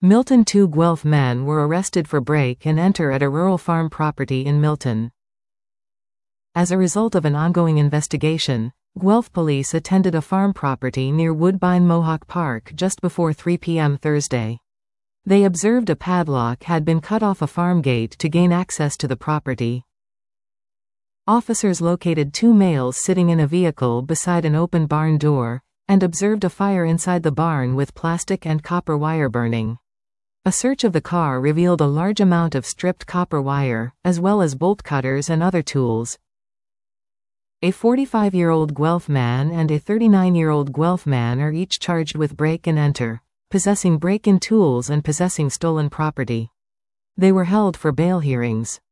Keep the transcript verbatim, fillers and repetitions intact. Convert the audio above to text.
Milton. Two Guelph men were arrested for break and enter at a rural farm property in Milton. As a result of an ongoing investigation, Guelph police attended a farm property near Woodbine Mohawk Park just before three p m Thursday. They observed a padlock had been cut off a farm gate to gain access to the property. Officers located two males sitting in a vehicle beside an open barn door, and observed a fire inside the barn with plastic and copper wire burning. A search of the car revealed a large amount of stripped copper wire, as well as bolt cutters and other tools. A forty-five-year-old Guelph man and a thirty-nine-year-old Guelph man are each charged with break and enter, possessing break-in tools and possessing stolen property. They were held for bail hearings.